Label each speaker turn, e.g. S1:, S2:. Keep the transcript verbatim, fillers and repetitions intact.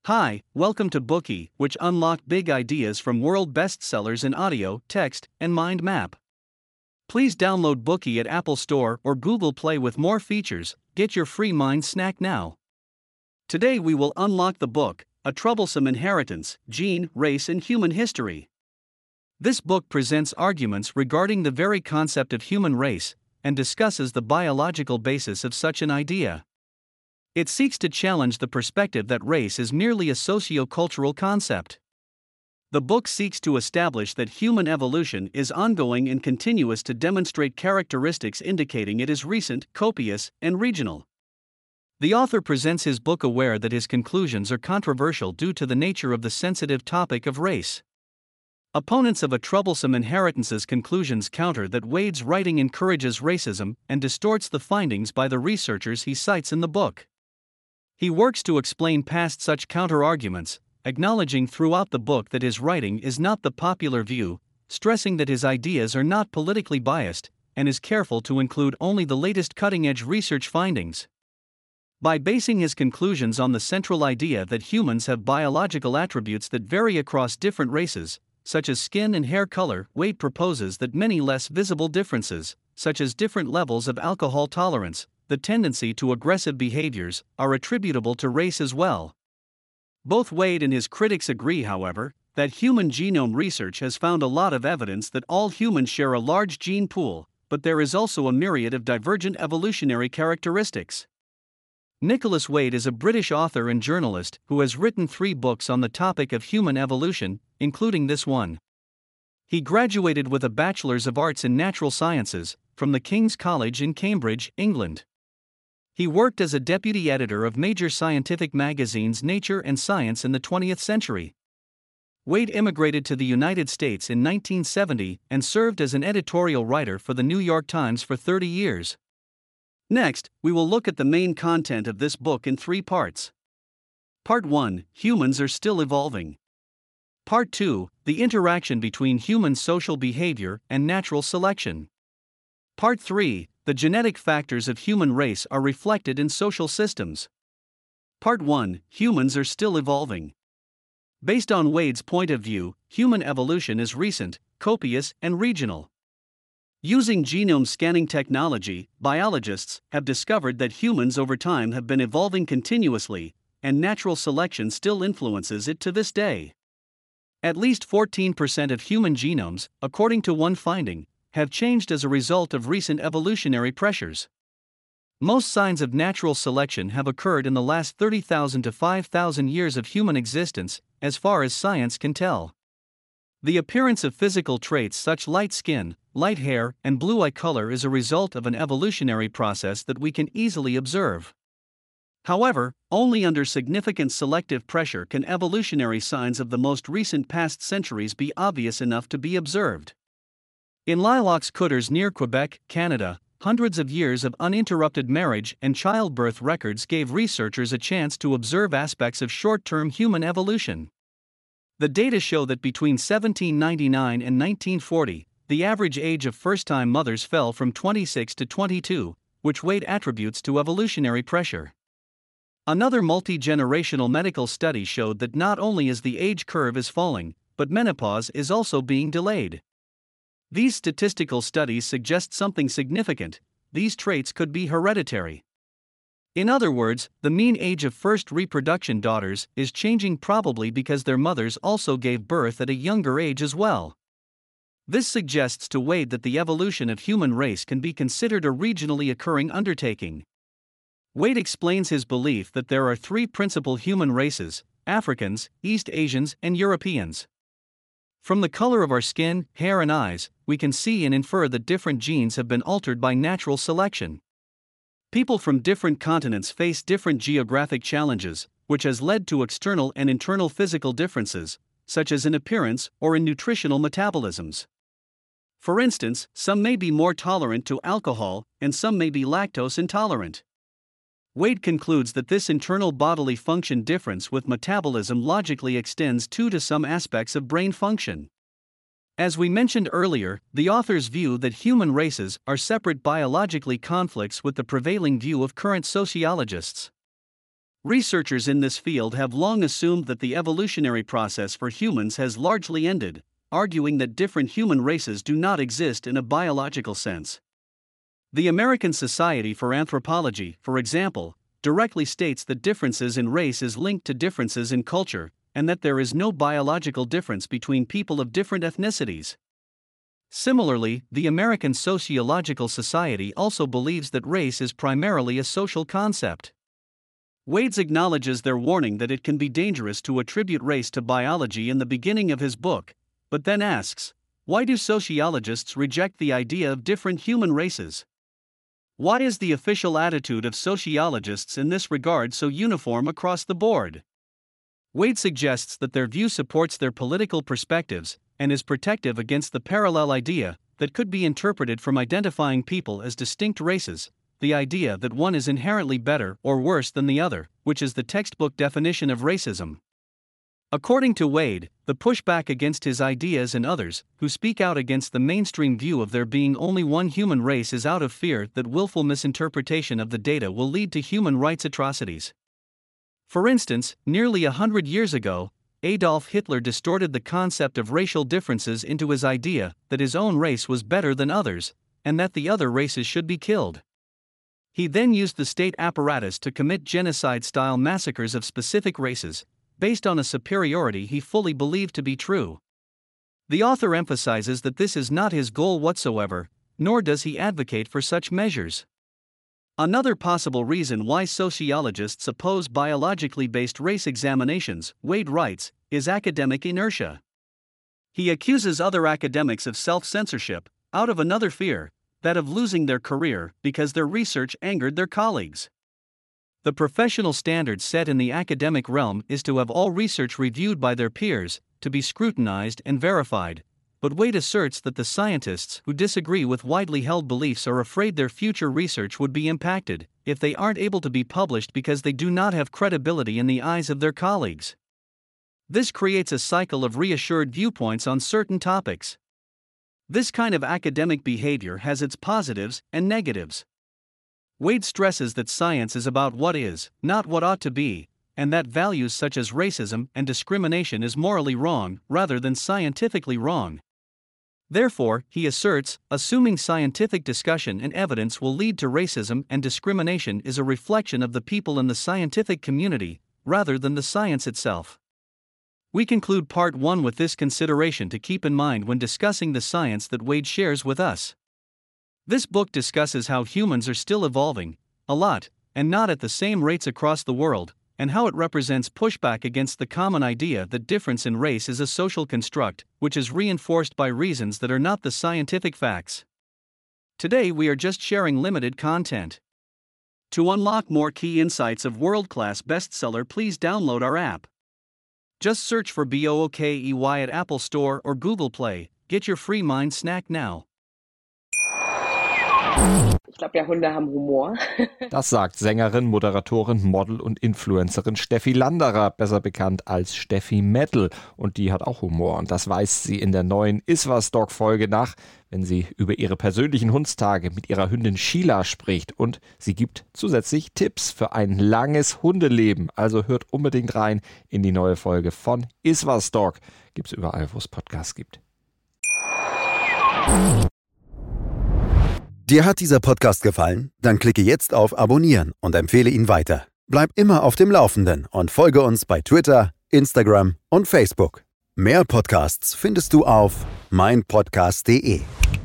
S1: Hi, welcome to Bookey, which unlock big ideas from world bestsellers in audio, text, and mind map. Please download Bookey at Apple Store or Google Play with more features. Get your free mind snack now. Today we will unlock the book, A Troublesome Inheritance, Gene, Race and Human History. This book presents arguments regarding the very concept of human race and discusses the biological basis of such an idea. It seeks to challenge the perspective that race is merely a socio-cultural concept. The book seeks to establish that human evolution is ongoing and continuous to demonstrate characteristics indicating it is recent, copious, and regional. The author presents his book aware that his conclusions are controversial due to the nature of the sensitive topic of race. Opponents of A Troublesome Inheritance's conclusions counter that Wade's writing encourages racism and distorts the findings by the researchers he cites in the book. He works to explain past such counter-arguments, acknowledging throughout the book that his writing is not the popular view, stressing that his ideas are not politically biased, and is careful to include only the latest cutting-edge research findings. By basing his conclusions on the central idea that humans have biological attributes that vary across different races, such as skin and hair color, Wade proposes that many less visible differences, such as different levels of alcohol tolerance, the tendency to aggressive behaviors, are attributable to race as well. Both Wade and his critics agree, however, that human genome research has found a lot of evidence that all humans share a large gene pool, but there is also a myriad of divergent evolutionary characteristics. Nicholas Wade is a British author and journalist who has written three books on the topic of human evolution, including this one. He graduated with a Bachelor's of Arts in Natural Sciences from the King's College in Cambridge, England. He worked as a deputy editor of major scientific magazines Nature and Science in the twentieth century. Wade immigrated to the United States in nineteen seventy and served as an editorial writer for the New York Times for thirty years. Next, we will look at the main content of this book in three parts. Part one, Humans are still evolving. Part two, the interaction between human social behavior and natural selection. Part three, the genetic factors of human race are reflected in social systems. Part one, Humans are still evolving. Based on Wade's point of view, human evolution is recent, copious, and regional. Using genome scanning technology, biologists have discovered that humans over time have been evolving continuously, and natural selection still influences it to this day. At least fourteen percent of human genomes, according to one finding, have changed as a result of recent evolutionary pressures. Most signs of natural selection have occurred in the last thirty thousand to five thousand years of human existence, as far as science can tell. The appearance of physical traits such light skin, light hair, and blue eye color is a result of an evolutionary process that we can easily observe. However, only under significant selective pressure can evolutionary signs of the most recent past centuries be obvious enough to be observed. In Lilacs-Coutures near Quebec, Canada, hundreds of years of uninterrupted marriage and childbirth records gave researchers a chance to observe aspects of short-term human evolution. The data show that between seventeen ninety-nine and nineteen forty, the average age of first-time mothers fell from twenty-six to twenty-two, which Wade attributes to evolutionary pressure. Another multi-generational medical study showed that not only is the age curve is falling, but menopause is also being delayed. These statistical studies suggest something significant: these traits could be hereditary. In other words, the mean age of first reproduction daughters is changing, probably because their mothers also gave birth at a younger age as well. This suggests to Wade that the evolution of human race can be considered a regionally occurring undertaking. Wade explains his belief that there are three principal human races: Africans, East Asians, and Europeans. From the color of our skin, hair, and eyes, we can see and infer that different genes have been altered by natural selection. People from different continents face different geographic challenges, which has led to external and internal physical differences, such as in appearance or in nutritional metabolisms. For instance, some may be more tolerant to alcohol, and some may be lactose intolerant. Wade concludes that this internal bodily function difference with metabolism logically extends too to some aspects of brain function. As we mentioned earlier, the author's view that human races are separate biologically conflicts with the prevailing view of current sociologists. Researchers in this field have long assumed that the evolutionary process for humans has largely ended, arguing that different human races do not exist in a biological sense. The American Society for Anthropology, for example, directly states that differences in race is linked to differences in culture, and that there is no biological difference between people of different ethnicities. Similarly, the American Sociological Society also believes that race is primarily a social concept. Wades acknowledges their warning that it can be dangerous to attribute race to biology in the beginning of his book, but then asks, why do sociologists reject the idea of different human races? Why is the official attitude of sociologists in this regard so uniform across the board? Wade suggests that their view supports their political perspectives and is protective against the parallel idea that could be interpreted from identifying people as distinct races, the idea that one is inherently better or worse than the other, which is the textbook definition of racism. According to Wade, the pushback against his ideas and others who speak out against the mainstream view of there being only one human race is out of fear that willful misinterpretation of the data will lead to human rights atrocities. For instance, nearly a hundred years ago, Adolf Hitler distorted the concept of racial differences into his idea that his own race was better than others, and that the other races should be killed. He then used the state apparatus to commit genocide-style massacres of specific races, based on a superiority he fully believed to be true. The author emphasizes that this is not his goal whatsoever, nor does he advocate for such measures. Another possible reason why sociologists oppose biologically based race examinations, Wade writes, is academic inertia. He accuses other academics of self-censorship, out of another fear, that of losing their career because their research angered their colleagues. The professional standard set in the academic realm is to have all research reviewed by their peers, to be scrutinized and verified, but Wade asserts that the scientists who disagree with widely held beliefs are afraid their future research would be impacted if they aren't able to be published because they do not have credibility in the eyes of their colleagues. This creates a cycle of reassured viewpoints on certain topics. This kind of academic behavior has its positives and negatives. Wade stresses that science is about what is, not what ought to be, and that values such as racism and discrimination is morally wrong rather than scientifically wrong. Therefore, he asserts, assuming scientific discussion and evidence will lead to racism and discrimination is a reflection of the people in the scientific community, rather than the science itself. We conclude part one with this consideration to keep in mind when discussing the science that Wade shares with us. This book discusses how humans are still evolving, a lot, and not at the same rates across the world, and how it represents pushback against the common idea that difference in race is a social construct, which is reinforced by reasons that are not the scientific facts. Today we are just sharing limited content. To unlock more key insights of world-class bestseller, please download our app. Just search for Bookey at Apple Store or Google Play. Get your free mind snack now.
S2: Ich glaube, ja, Hunde haben Humor.
S3: Das sagt Sängerin, Moderatorin, Model und Influencerin Steffi Landerer, besser bekannt als Steffi Metal. Und die hat auch Humor. Und das weist sie in der neuen Iswas-Dog-Folge nach, wenn sie über ihre persönlichen Hundstage mit ihrer Hündin Sheila spricht. Und sie gibt zusätzlich Tipps für ein langes Hundeleben. Also hört unbedingt rein in die neue Folge von Iswas-Dog. Gibt's überall, wo es Podcasts gibt.
S4: Dir hat dieser Podcast gefallen? Dann klicke jetzt auf Abonnieren und empfehle ihn weiter. Bleib immer auf dem Laufenden und folge uns bei Twitter, Instagram und Facebook. Mehr Podcasts findest du auf mein podcast punkt de.